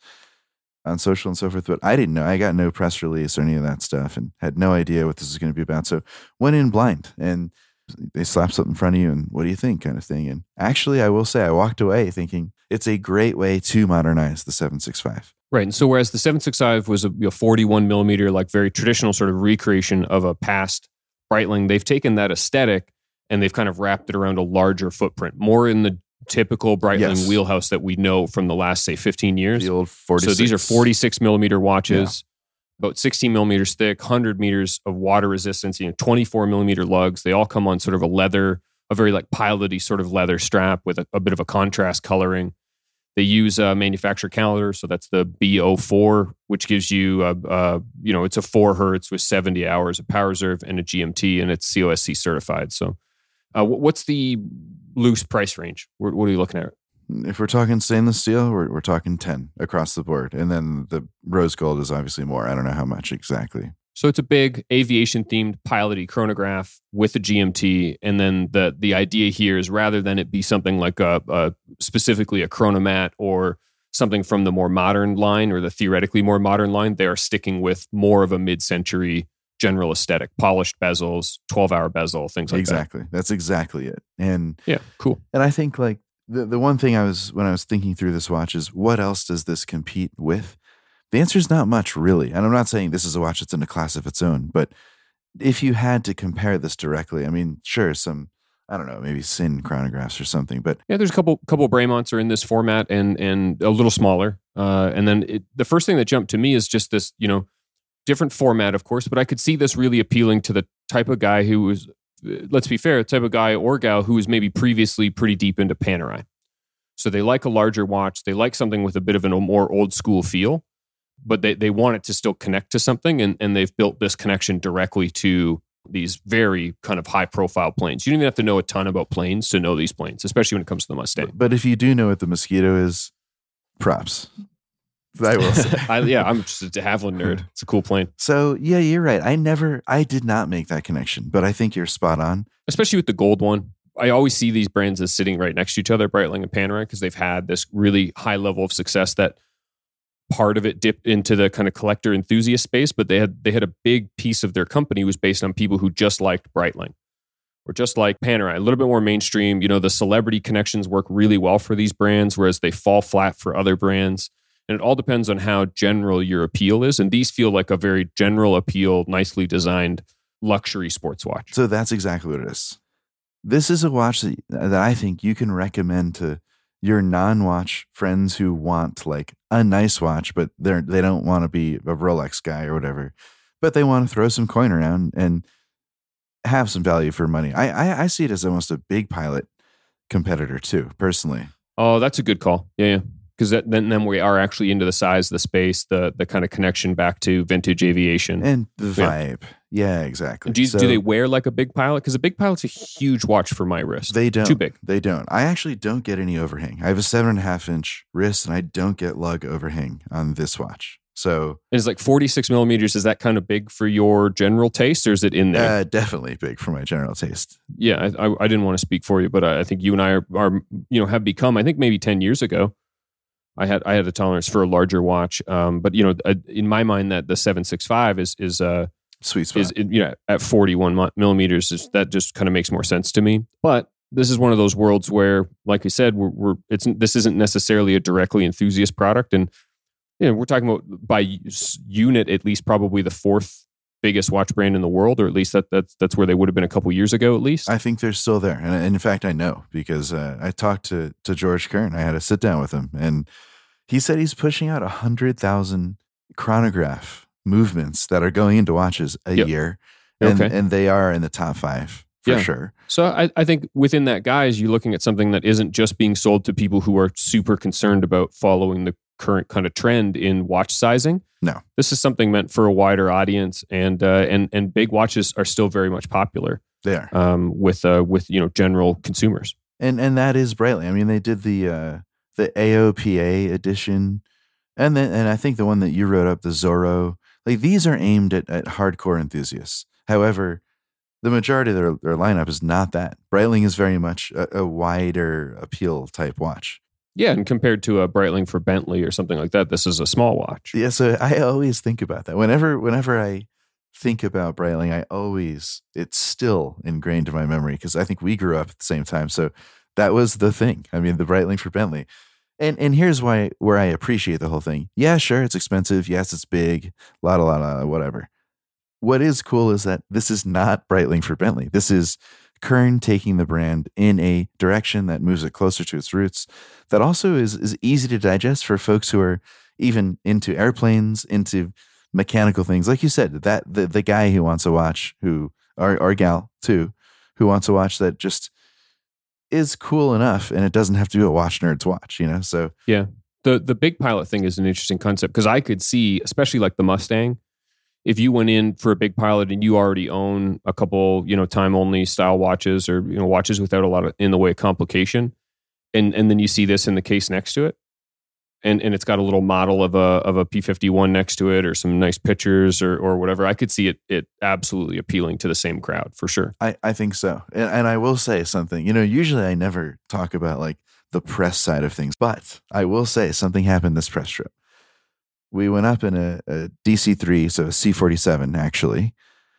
on social and so forth, but I didn't know. I got no press release or any of that stuff and had no idea what this was going to be about. So went in blind, and they slap something in front of you and what do you think kind of thing. And actually, I will say I walked away thinking it's a great way to modernize the seven sixty-five. Right. And so whereas the seven sixty-five was a you know, forty-one millimeter, like very traditional sort of recreation of a past Breitling, they've taken that aesthetic and they've kind of wrapped it around a larger footprint, more in the typical Breitling yes. wheelhouse that we know from the last, say, fifteen years. The old forty-six. So these are forty-six millimeter watches, yeah. about sixteen millimeters thick, one hundred meters of water resistance, you know, twenty-four millimeter lugs. They all come on sort of a leather, a very like piloty sort of leather strap with a, a bit of a contrast coloring. They use a manufacturer calendar, so that's the B zero four, which gives you, a, a, you know, it's a four hertz with seventy hours of power reserve and a G M T, and it's C O S C certified. So, uh, what's the loose price range? What, what are you looking at? If we're talking stainless steel, we're we're talking ten across the board, and then the rose gold is obviously more. I don't know how much exactly. So it's a big aviation-themed piloty chronograph with a G M T, and then the the idea here is rather than it be something like a, a specifically a chronomat or something from the more modern line or the theoretically more modern line, they are sticking with more of a mid-century general aesthetic, polished bezels, twelve-hour bezel, things like exactly. that. Exactly, that's exactly it. And yeah, cool. And I think like the the one thing I was when I was thinking through this watch is what else does this compete with? The answer is not much, really. And I'm not saying this is a watch that's in a class of its own, but if you had to compare this directly, I mean, sure, some, I don't know, maybe Sin chronographs or something, but yeah, there's a couple couple Braymonts are in this format and and a little smaller. Uh, and then it, the first thing that jumped to me is just this, you know, different format, of course, but I could see this really appealing to the type of guy who was, let's be fair, the type of guy or gal who was maybe previously pretty deep into Panerai. So they like a larger watch. They like something with a bit of a more old school feel, but they, they want it to still connect to something, and, and they've built this connection directly to these very kind of high-profile planes. You don't even have to know a ton about planes to know these planes, especially when it comes to the Mustang. But, but if you do know what the Mosquito is, props. I will say. I, yeah, I'm just a de Havilland nerd. It's a cool plane. So, yeah, you're right. I never, I did not make that connection, but I think you're spot on. Especially with the gold one. I always see these brands as sitting right next to each other, Breitling and Panerai, because they've had this really high level of success that part of it dipped into the kind of collector enthusiast space, but they had they had a big piece of their company was based on people who just liked Breitling. or just like Panerai, a little bit more mainstream. You know, the celebrity connections work really well for these brands, whereas they fall flat for other brands. And it all depends on how general your appeal is. And these feel like a very general appeal, nicely designed luxury sports watch. So that's exactly what it is. This is a watch that, that I think you can recommend to your non-watch friends who want like a nice watch, but they're they don't want to be a Rolex guy or whatever, but they want to throw some coin around and have some value for money. I I, I see it as almost a Big Pilot competitor too, personally. Oh, that's a good call. Yeah, yeah. Because then, then we are actually into the size, the space, the the kind of connection back to vintage aviation. And the vibe. Yeah, yeah exactly. Do, you, so, do they wear like a Big Pilot? Because a Big Pilot's a huge watch for my wrist. They don't. Too big. They don't. I actually don't get any overhang. I have a seven and a half inch wrist and I don't get lug overhang on this watch. So it's like forty-six millimeters. Is that kind of big for your general taste, or is it in there? Uh, definitely big for my general taste. Yeah, I, I, I didn't want to speak for you, but I, I think you and I are, are, you know, have become, I think maybe ten years ago, I had I had a tolerance for a larger watch, um, but you know, in my mind, that the seven sixty-five is is uh sweet spot. Is you know at forty-one millimeters. Is, that just kind of makes more sense to me. But this is one of those worlds where, like I said, we're, we're it's this isn't necessarily a directly enthusiast product, and you know, we're talking about by unit at least probably the fourth biggest watch brand in the world, or at least that that's that's where they would have been a couple years ago, at least. I think they're still there, and, and in fact, I know because uh, I talked to to George Kern. I had a sit down with him, and he said he's pushing out a hundred thousand chronograph movements that are going into watches a yep. year, and okay. and they are in the top five for yeah. sure. So I, I think within that, guys, you're looking at something that isn't just being sold to people who are super concerned about following the current kind of trend in watch sizing. No, this is something meant for a wider audience, and uh, and and big watches are still very much popular. They are um, with uh, with you know general consumers, and and that is Breitling. I mean, they did the uh, the A O P A edition, and then and I think the one that you wrote up, the Zorro. Like these are aimed at, at hardcore enthusiasts. However, the majority of their, their lineup is not that. Breitling is very much a, a wider appeal type watch. Yeah, and compared to a Breitling for Bentley or something like that, this is a small watch. Yeah, so I always think about that. Whenever whenever I think about Breitling, I always, it's still ingrained in my memory because I think we grew up at the same time. So that was the thing. I mean, the Breitling for Bentley. And and here's why where I appreciate the whole thing. Yeah, sure, it's expensive. Yes, it's big. La la la la, whatever. What is cool is that this is not Breitling for Bentley. This is Kern taking the brand in a direction that moves it closer to its roots. That also is is easy to digest for folks who are even into airplanes, into mechanical things. Like you said, that the the guy who wants a watch, who or or gal too, who wants a watch that just is cool enough, and it doesn't have to be a watch nerd's watch, you know? So yeah, the the Big Pilot thing is an interesting concept because I could see, especially like the Mustang, if you went in for a Big Pilot and you already own a couple, you know, time only style watches or, you know, watches without a lot of in the way of complication, and and then you see this in the case next to it, and and it's got a little model of a of a P fifty-one next to it or some nice pictures or or whatever, I could see it it absolutely appealing to the same crowd for sure. I, I think so. And, and I will say something, you know, usually I never talk about like the press side of things, but I will say something happened this press trip. We went up in a, a D C three, so a C forty-seven actually.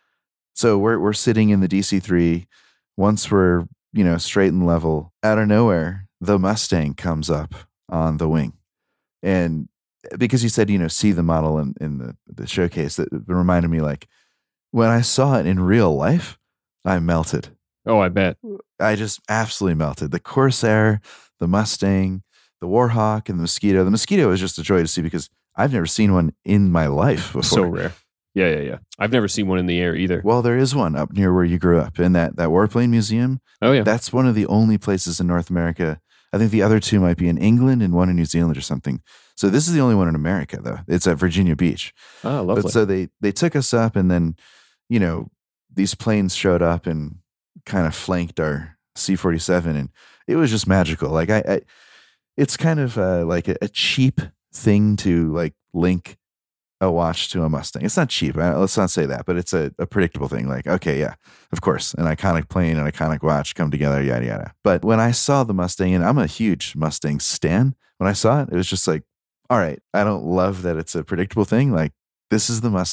So we're we're sitting in the D C three. Once we're, you know, straight and level, out of nowhere, the Mustang comes up on the wing. And because you said, you know, see the model in, in the, the showcase, that reminded me like when I saw it in real life, I melted. Oh, I bet. I just absolutely melted. The Corsair, the Mustang, the Warhawk, and the Mosquito. The Mosquito was just a joy to see because I've never seen one in my life before. So rare. Yeah, yeah, yeah. I've never seen one in the air either. Well, there is one up near where you grew up in that, that Warplane Museum. Oh, yeah. That's one of the only places in North America. I think the other two might be in England and one in New Zealand or something. So this is the only one in America, though. It's at Virginia Beach. Oh, lovely. But so they, they took us up, and then, you know, these planes showed up and kind of flanked our C forty-seven, and it was just magical. Like I, I it's kind of uh, like a, a cheap thing to like link a watch to a Mustang. It's not cheap. Let's not say that, but it's a, a predictable thing. Like, okay, yeah, of course, an iconic plane and iconic watch come together, yada, yada. But when I saw the Mustang, and I'm a huge Mustang stan, when I saw it, it was just like, all right, I don't love that it's a predictable thing. Like, this is the Mustang.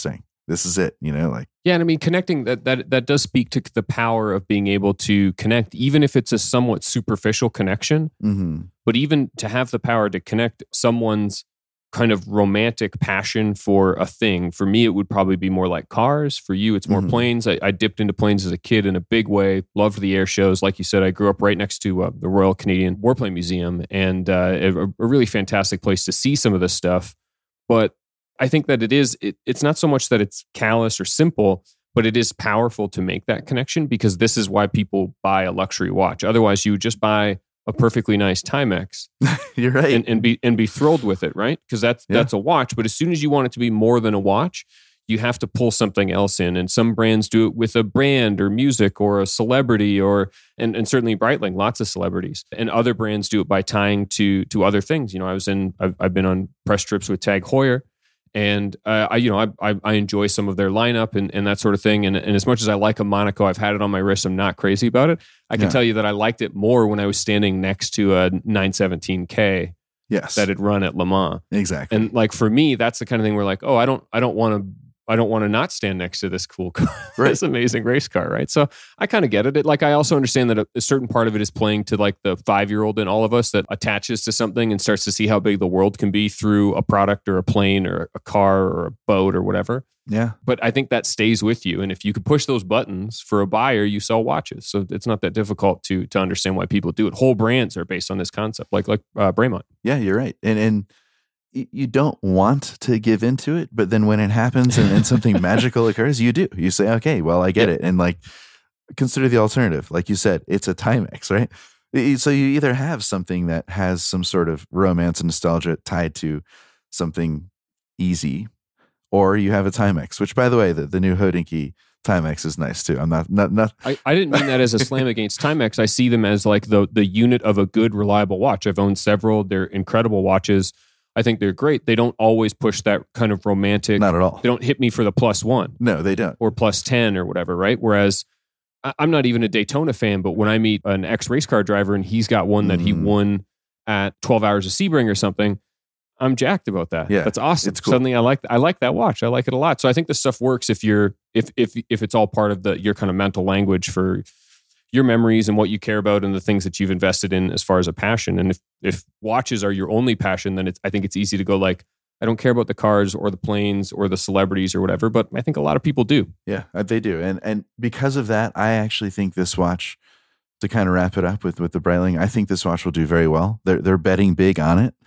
this is it, you know, like. Yeah, and I mean, connecting, that that that does speak to the power of being able to connect, even if it's a somewhat superficial connection, Mm-hmm. but even to have the power to connect someone's kind of romantic passion for a thing. For me, it would probably be more like cars. For you, it's more Mhm. planes. I, I dipped into planes as a kid in a big way. Loved the air shows. Like you said, I grew up right next to uh, the Royal Canadian Warplane Museum, and uh, a, a really fantastic place to see some of this stuff. But I think that it is, it, it's not so much that it's callous or simple, but it is powerful to make that connection, because this is why people buy a luxury watch. Otherwise, you would just buy a perfectly nice Timex You're right. and, and be and be thrilled with it, right? Because that's Yeah. that's a watch. But as soon as you want it to be more than a watch, you have to pull something else in. And some brands do it with a brand or music or a celebrity, or and, and certainly Breitling, lots of celebrities. And other brands do it by tying to to other things. You know, I was in I've, I've been on press trips with Tag Heuer. And uh, I, you know, I, I I enjoy some of their lineup and, and that sort of thing. And, and as much as I like a Monaco, I've had it on my wrist. I'm not crazy about it. I can Yeah. tell you that I liked it more when I was standing next to a nine seventeen K Yes. that had run at Le Mans. Exactly. And like for me, that's the kind of thing where like, oh, I don't, I don't want to, I don't want to not stand next to this cool car, Right. this amazing race car, right? So I kind of get it. it. Like I also understand that a, a certain part of it is playing to like the five-year-old in all of us that attaches to something and starts to see how big the world can be through a product or a plane or a car or a boat or whatever. yeah. But I think that stays with you. And if you could push those buttons for a buyer, you sell watches. So it's not that difficult to to understand why people do it. Whole brands are based on this concept, like like uh, Bremont. Yeah, you're right. And and y- you don't want to give into it, but then when it happens and, and something magical occurs, you do. You say, okay, well, I get Yep. it. And like, consider the alternative. Like you said, it's a Timex, right? Y- So you either have something that has some sort of romance and nostalgia tied to something easy, or you have a Timex, which, by the way, the, the new Hodinkee Timex is nice too. I'm not, not, not, I, I didn't mean that as a slam against Timex. I see them as like the the unit of a good, reliable watch. I've owned several. They're incredible watches. I think they're great. They don't always push that kind of romantic. not at all. They don't hit me for the plus one No, they don't. or plus ten or whatever, right? Whereas I- I'm not even a Daytona fan, but when I meet an ex race car driver and he's got one that he Mhm. won at twelve hours of Sebring or something, I'm jacked about that. Yeah, That's awesome. it's cool. Suddenly I like I like that watch. I like it a lot. So I think this stuff works if you're if if if it's all part of the your kind of mental language for your memories and what you care about and the things that you've invested in as far as a passion. And if if watches are your only passion, then it's I think it's easy to go like, I don't care about the cars or the planes or the celebrities or whatever, but I think a lot of people do. Yeah, uh, they do. And and because of that, I actually think this watch, to kind of wrap it up with with the Breitling, I think this watch will do very well. They're they're betting big on it.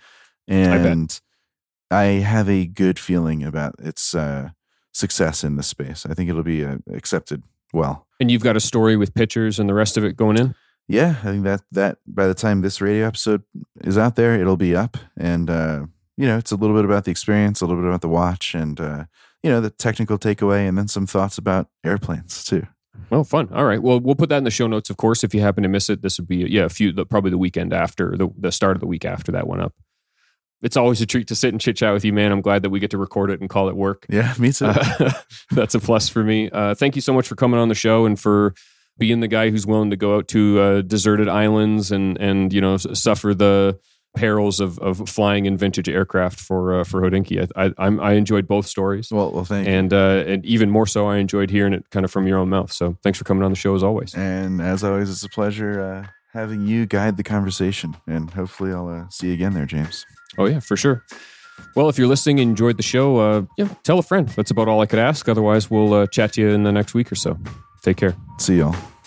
And I, I have a good feeling about its uh, success in this space. I think it'll be uh, accepted well. And you've got a story with pictures and the rest of it going in? Yeah, I think that that by the time this radio episode is out there, it'll be up. And uh, you know, it's a little bit about the experience, a little bit about the watch, and uh, you know, the technical takeaway, and then some thoughts about airplanes too. Oh, fun. All right. Well, we'll put that in the show notes, of course. If you happen to miss it, this would be, yeah, a few, the, probably the weekend after, the, the start of the week after that went up. It's always a treat to sit and chit chat with you, man. I'm glad that we get to record it and call it work. Yeah, me too. Uh, that's a plus for me. Uh, thank you so much for coming on the show and for being the guy who's willing to go out to uh, deserted islands and, and you know, s- suffer the perils of, of flying in vintage aircraft for uh, for Hodinkee. I, I, I'm, I enjoyed both stories. well, well, thank you. And uh, and even more so, I enjoyed hearing it kind of from your own mouth. So thanks for coming on the show as always. And as always, it's a pleasure uh, having you guide the conversation. And hopefully, I'll uh, see you again there, James. Oh yeah, for sure. Well, if you're listening and enjoyed the show, uh, yeah, tell a friend. That's about all I could ask. Otherwise, we'll uh, chat to you in the next week or so. Take care. See y'all.